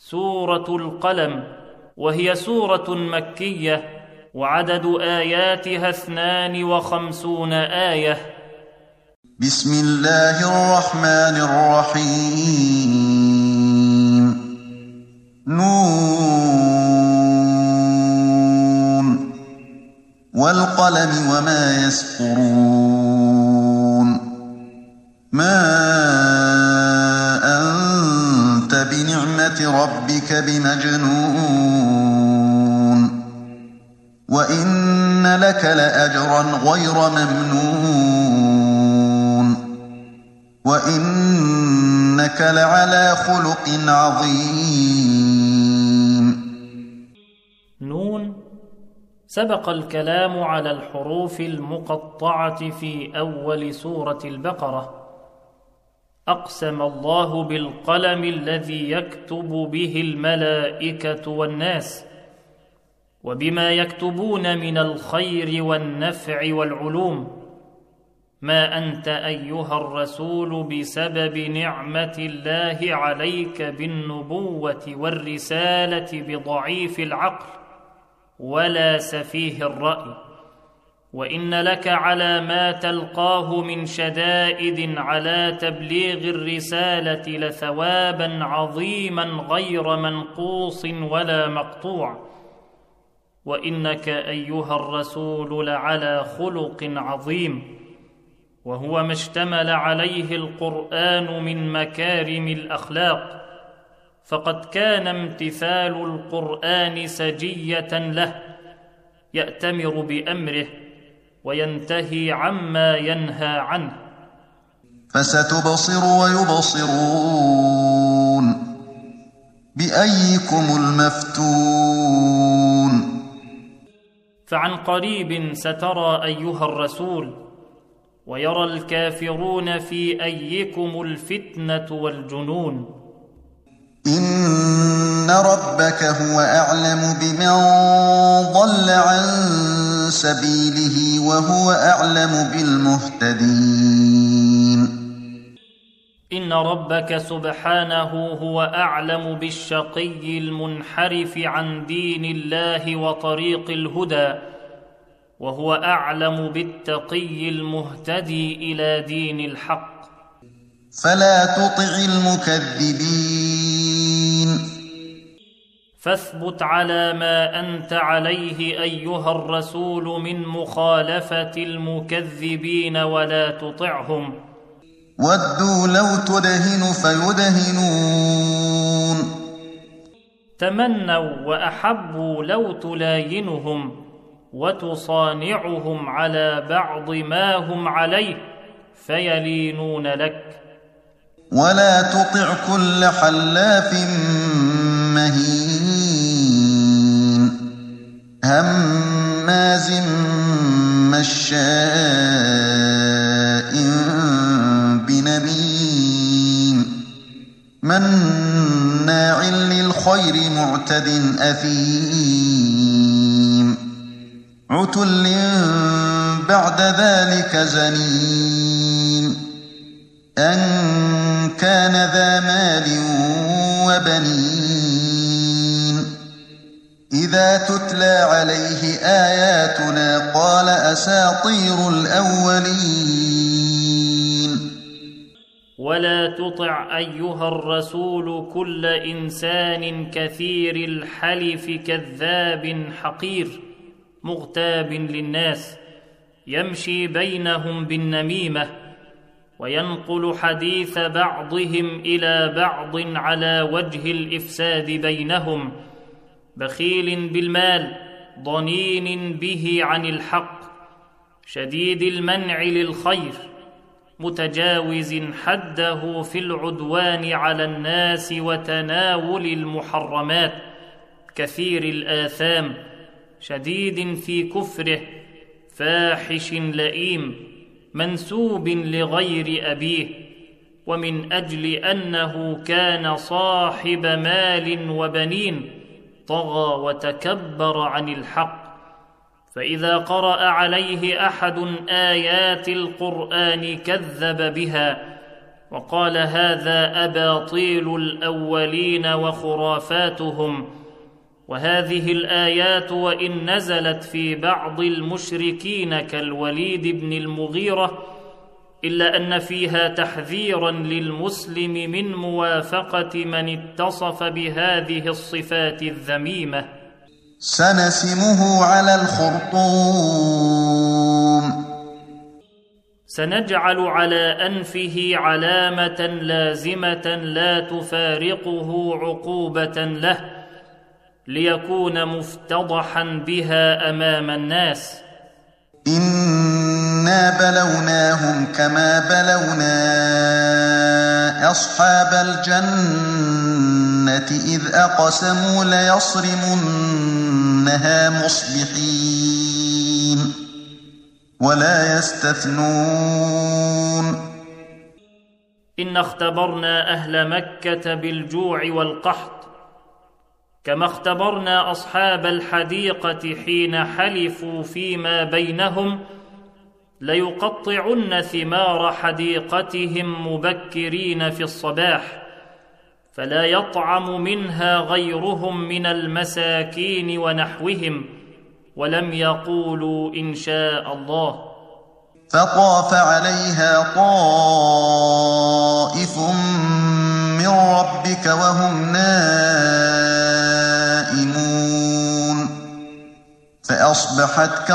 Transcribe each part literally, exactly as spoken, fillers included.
سورة القلم، وهي سورة مكية، وعدد آياتها اثنان وخمسون آية. بسم الله الرحمن الرحيم. نون والقلم وما يسطرون. ما أنت بنعمة ربك بمجنون، وإن لك لأجرا غير ممنون، وإنك لعلى خلق عظيم. نون. سبق الكلام على الحروف المقطعة في أول سورة البقرة. أقسم الله بالقلم الذي يكتب به الملائكة والناس، وبما يكتبون من الخير والنفع والعلوم. ما أنت أيها الرسول بسبب نعمة الله عليك بالنبوة والرسالة بضعيف العقل ولا سفيه الرأي، وإن لك على ما تلقاه من شدائد على تبليغ الرسالة لثوابا عظيما غير منقوص ولا مقطوع، وإنك أيها الرسول لعلى خلق عظيم، وهو ما اشتمل عليه القرآن من مكارم الأخلاق. فقد كان امتثال القرآن سجية له، يأتمر بأمره وينتهي عما ينهى عنه. فستبصر ويبصرون بأيكم المفتون. فعن قريب سترى أيها الرسول، ويرى الكافرون في أيكم الفتنة والجنون. إن ربك هو أعلم بمن ضل عن سبيله وهو أعلم بالمهتدين. إن ربك سبحانه هو أعلم بالشقي المنحرف عن دين الله وطريق الهدى، وهو أعلم بالتقي المهتدي إلى دين الحق. فلا تطع المكذبين. فاثبت على ما أنت عليه أيها الرسول من مخالفة المكذبين ولا تطعهم. ودوا لو تدهن فيدهنون. تمنوا وأحبوا لو تلاينهم وتصانعهم على بعض ما هم عليه فيلينون لك. ولا تطع كل حلاف مهين هماز مشاء بنميم مناع للخير معتد أثيم عتل بعد ذلك زنيم أن كان ذا مال وبنين إذا تتلى عليه آياتنا قال أساطير الأولين. ولا تطع أيها الرسول كل إنسان كثير الحلف كذاب حقير مغتاب للناس يمشي بينهم بالنميمة وينقل حديث بعضهم إلى بعض على وجه الإفساد بينهم، بخيل بالمال ضنين به عن الحق، شديد المنع للخير، متجاوز حده في العدوان على الناس وتناول المحرمات، كثير الآثام، شديد في كفره، فاحش لئيم، منسوب لغير أبيه، ومن أجل أنه كان صاحب مال وبنين طغى وتكبر عن الحق، فإذا قرأ عليه أحد آيات القرآن كذب بها وقال هذا أباطيل الأولين وخرافاتهم، وهذه الآيات وإن نزلت في بعض المشركين كالوليد بن المغيرة إلا أن فيها تحذيرا للمسلم من موافقة من اتصف بهذه الصفات الذميمة. سنسمه على الخرطوم سنجعل على أنفه علامة لازمة لا تفارقه عقوبة له، ليكون مفتضحا بها أمام الناس. إنا بلوناهم كما بلونا أصحاب الجنة إذ أقسموا ليصرمنها مصبحين ولا يستثنون. إن اختبرنا أهل مكة بالجوع والقحط كما اختبرنا أصحاب الحديقة حين حلفوا فيما بينهم ليقطعن ثمار حديقتهم مبكرين في الصباح، فلا يطعم منها غيرهم من المساكين ونحوهم، ولم يقولوا إن شاء الله. فطاف عليها طائف من ربك وهم نائمون فأصبحت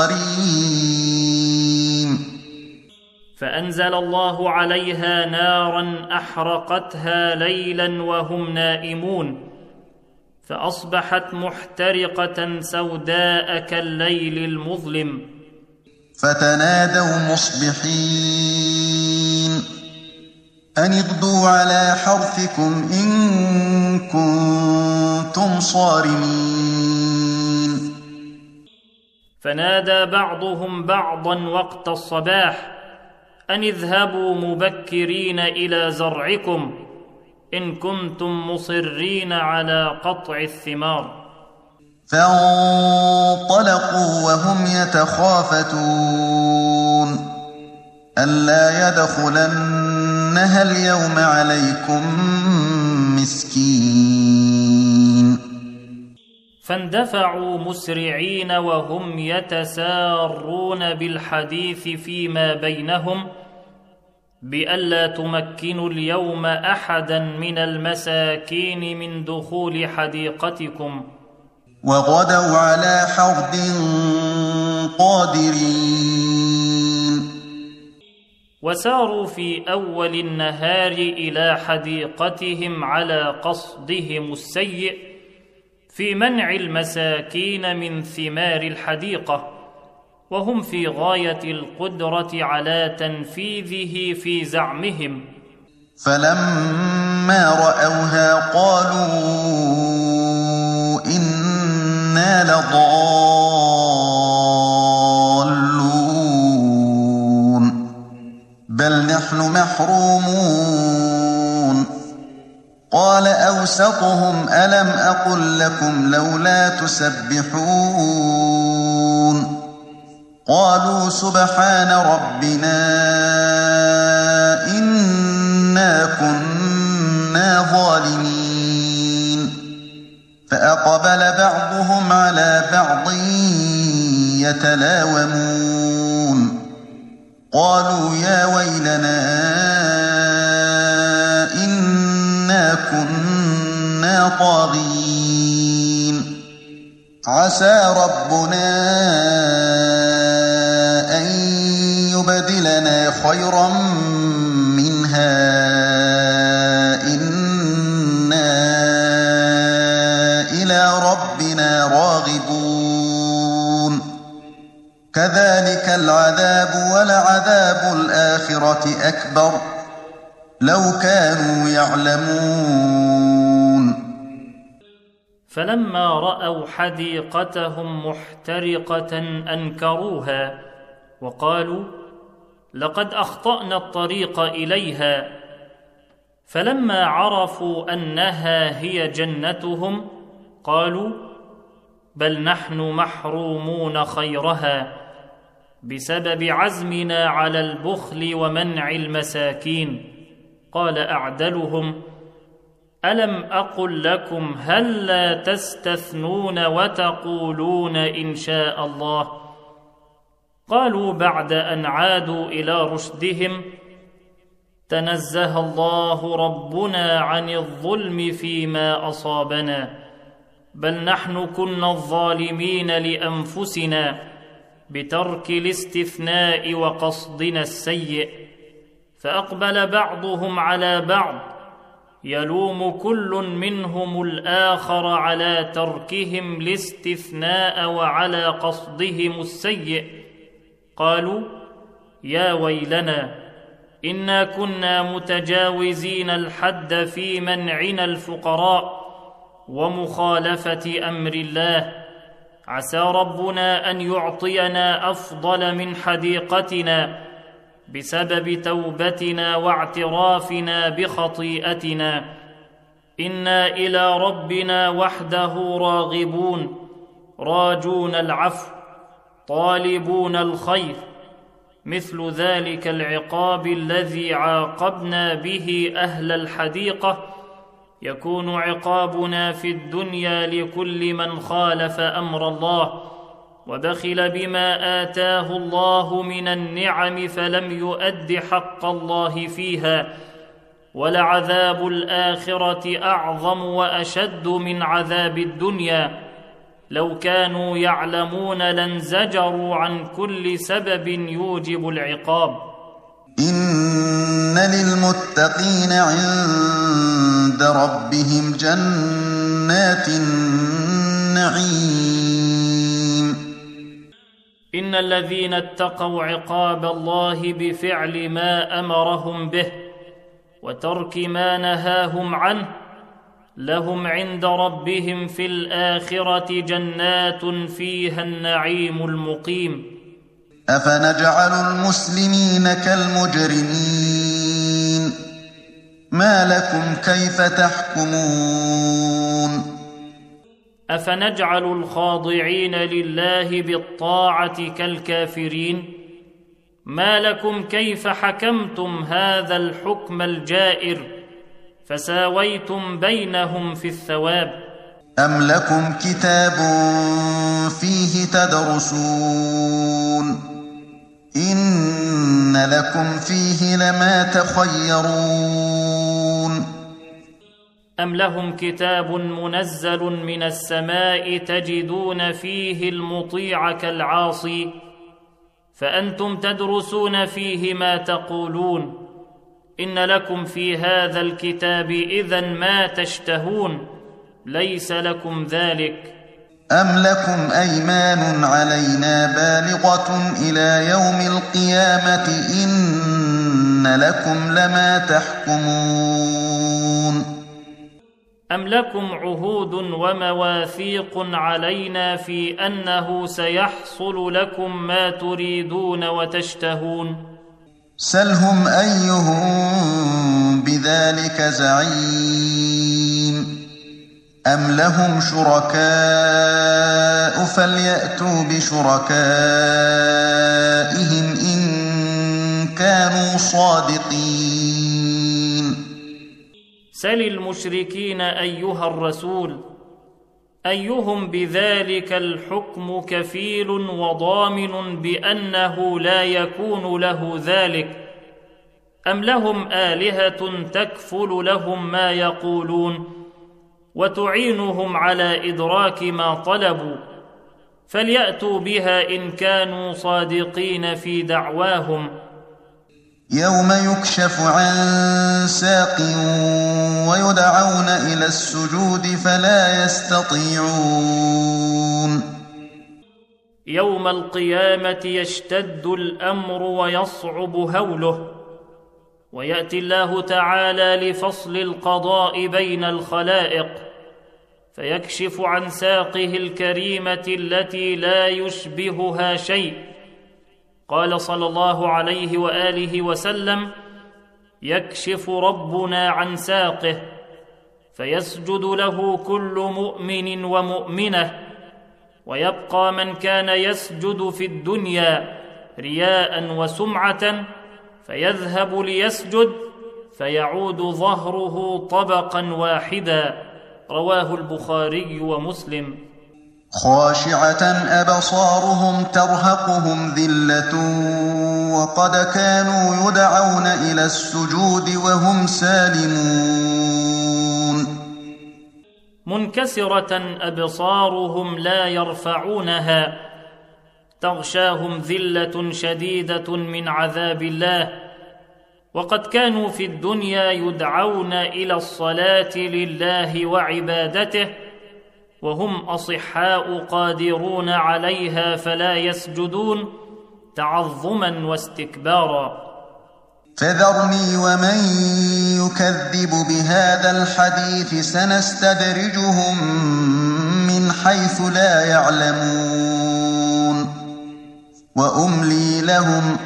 كالصريم. فأنزل الله عليها نارا أحرقتها ليلا وهم نائمون فأصبحت محترقة سوداء كالليل المظلم. فتنادوا مصبحين أن اغدوا على حرثكم إن كنتم صارمين. فنادى بعضهم بعضا وقت الصباح أن اذهبوا مبكرين إلى زرعكم إن كنتم مصرين على قطع الثمار. فانطلقوا وهم يتخافتون ألا يدخلنها اليوم عليكم مسكين. فاندفعوا مسرعين وهم يتسارون بالحديث فيما بينهم بألا تمكنوا اليوم أحدا من المساكين من دخول حديقتكم. وغدوا على حرد قادرين. وساروا في أول النهار إلى حديقتهم على قصدهم السيء في منع المساكين من ثمار الحديقة، وهم في غاية القدرة على تنفيذه في زعمهم. فلما رأوها قالوا إنا لضالون بل نحن محرومون. قال أوسطهم ألم أقل لكم لولا تسبحون. قالوا سبحان ربنا إنا كنا ظالمين. فأقبل بعضهم على بعض يتلاومون قالوا يا ويلنا إنا كنا طاغين. عسى ربنا أن يبدلنا خيرا منها إنا إلى ربنا راغبون. كذلك العذاب ولعذاب الآخرة أكبر لو كانوا يعلمون. فلما رأوا حديقتهم محترقة أنكروها وقالوا لقد أخطأنا الطريق إليها. فلما عرفوا أنها هي جنتهم قالوا بل نحن محرومون خيرها بسبب عزمنا على البخل ومنع المساكين. قال أعدلهم: ألم أقل لكم هل لا تستثنون وتقولون إن شاء الله؟ قالوا بعد أن عادوا إلى رشدهم: تنزه الله ربنا عن الظلم فيما أصابنا، بل نحن كنا الظالمين لأنفسنا بترك الاستثناء وقصدنا السيء. فأقبل بعضهم على بعض يلوم كل منهم الآخر على تركهم الاستثناء وعلى قصدهم السيء. قالوا: يا ويلنا، إنا كنا متجاوزين الحد في منعنا الفقراء ومخالفة أمر الله، عسى ربنا أن يعطينا أفضل من حديقتنا بسبب توبتنا واعترافنا بخطيئتنا. إنا إلى ربنا وحده راغبون، راجون العفو، طالبون الخير، مثل ذلك العقاب الذي عاقبنا به أهل الحديقة يكون عقابنا في الدنيا لكل من خالف أمر الله وبخل بما آتاه الله من النعم فلم يؤد حق الله فيها، ولعذاب الآخرة أعظم وأشد من عذاب الدنيا. لو كانوا يعلمون لانزجروا عن كل سبب يوجب العقاب. إن للمتقين عند ربهم جنات النعيم. إن الذين اتقوا عقاب الله بفعل ما أمرهم به وترك ما نهاهم عنه لهم عند ربهم في الآخرة جنات فيها النعيم المقيم. أفنجعل المسلمين كالمجرمين ما لكم كيف تحكمون. أفنجعل الخاضعين لله بالطاعة كالكافرين ما لكم كيف حكمتم هذا الحكم الجائر فساويتم بينهم في الثواب. أم لكم كتاب فيه تدرسون إن لكم فيه لما تخيرون. أم لهم كتاب منزل من السماء تجدون فيه المطيع كالعاصي فأنتم تدرسون فيه ما تقولون إن لكم في هذا الكتاب إذن ما تشتهون ليس لكم ذلك. أم لكم أيمان علينا بالغة إلى يوم القيامة إن لكم لما تحكمون. أم لكم عهود ومواثيق علينا في أنه سيحصل لكم ما تريدون وتشتهون. سلهم أيهم بذلك زعيم. أم لهم شركاء فليأتوا بشركائهم إن كانوا صادقين. سل المشركين أيها الرسول أيهم بذلك الحكم كفيل وضامن بأنه لا يكون له ذلك، أم لهم آلهة تكفل لهم ما يقولون وتعينهم على إدراك ما طلبوا، فليأتوا بها إن كانوا صادقين في دعواهم. يوم يكشف عن ساق ويدعون إلى السجود فلا يستطيعون. يوم القيامة يشتد الأمر ويصعب هوله، ويأتي الله تعالى لفصل القضاء بين الخلائق فيكشف عن ساقه الكريمة التي لا يشبهها شيء. قال صلى الله عليه وآله وسلم: يكشف ربنا عن ساقه فيسجد له كل مؤمن ومؤمنة، ويبقى من كان يسجد في الدنيا رياء وسمعة فيذهب ليسجد فيعود ظهره طبقا واحدا. رواه البخاري ومسلم. خاشعة أبصارهم ترهقهم ذلة وقد كانوا يدعون إلى السجود وهم سالمون. منكسرة أبصارهم لا يرفعونها، تغشاهم ذلة شديدة من عذاب الله، وقد كانوا في الدنيا يدعون إلى الصلاة لله وعبادته وهم أصحاء قادرون عليها فلا يسجدون تعظما واستكبارا. فذرني ومن يكذب بهذا الحديث سنستدرجهم من حيث لا يعلمون وأملي لهم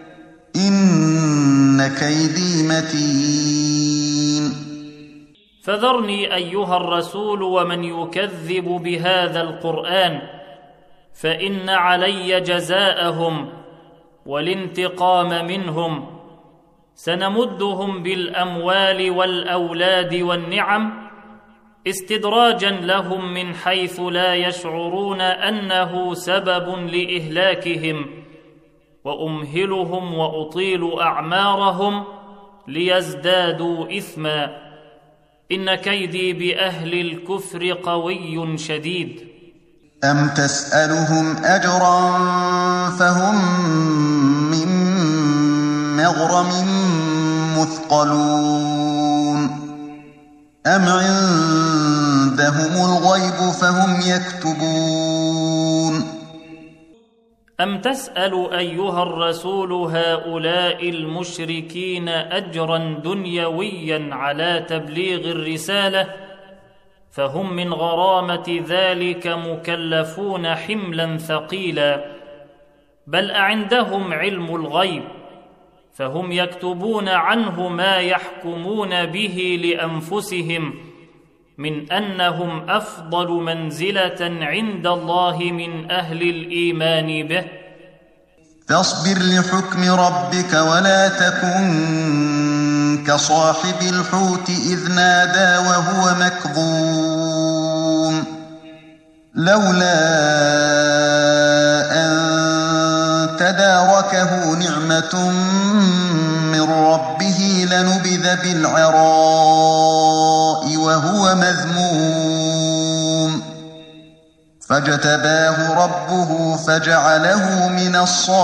إن كيدي متين. فذرني أيها الرسول ومن يكذب بهذا القرآن، فإن علي جزاءهم والانتقام منهم. سنمدهم بالأموال والأولاد والنعم استدراجا لهم من حيث لا يشعرون أنه سبب لإهلاكهم، وأمهلهم وأطيل أعمارهم ليزدادوا إثما. إن كيدي بأهل الكفر قوي شديد. أم تسألهم أجرا فهم من مغرم مثقلون أم عندهم الغيب فهم يكتبون. أم تسأل أيها الرسول هؤلاء المشركين أجرا دنيويا على تبليغ الرسالة، فهم من غرامة ذلك مكلفون حملا ثقيلا، بل أعندهم علم الغيب فهم يكتبون عنه ما يحكمون به لأنفسهم من أنهم أفضل منزلة عند الله من أهل الإيمان به. فاصبر لحكم ربك ولا تكن كصاحب الحوت إذ نادى وهو مكظوم لولا أن تداركه نعمة من ربه لنبذ بالعراء وهو مذموم فاجتباه ربه فجعله من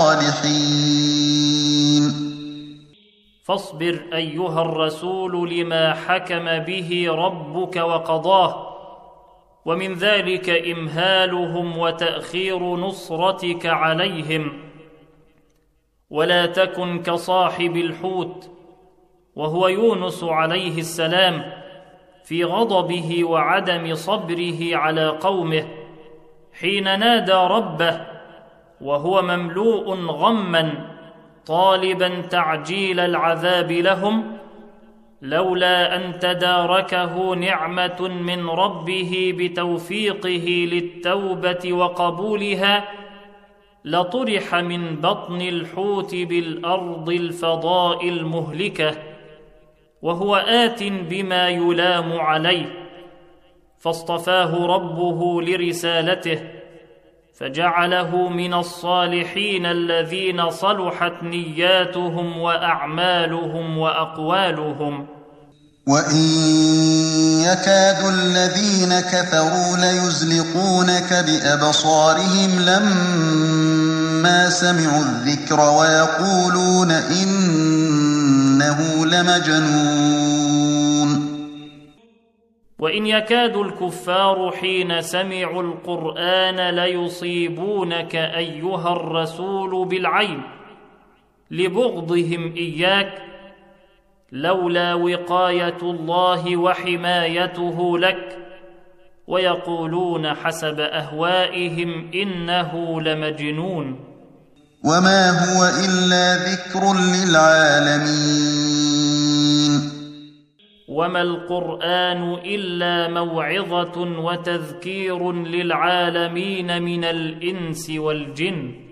الصالحين. فاصبر أيها الرسول لما حكم به ربك وقضاه، ومن ذلك إمهالهم وتأخير نصرتك عليهم. ولا تكن كصاحب الحوت وهو يونس عليه السلام في غضبه وعدم صبره على قومه حين نادى ربه وهو مملوء غما طالبا تعجيل العذاب لهم، لولا أن تداركه نعمة من ربه بتوفيقه للتوبة وقبولها لطرح من بطن الحوت بالأرض الفضاء المهلكة، وهو آت بما يلام عليه، فاصطفاه ربه لرسالته فجعله من الصالحين الذين صلحت نياتهم وأعمالهم وأقوالهم. وإن يكاد الذين كفروا ليزلقونك بأبصارهم لما سمعوا الذكر ويقولون إنه لمجنون. وإن يكاد الكفار حين سمعوا القرآن ليصيبونك أيها الرسول بالعين لبغضهم إياك، لولا وقاية الله وحمايته لك، ويقولون حسب أهوائهم إنه لمجنون. وما هو إلا ذكر للعالمين. وما القرآن إلا موعظة وتذكير للعالمين من الإنس والجن.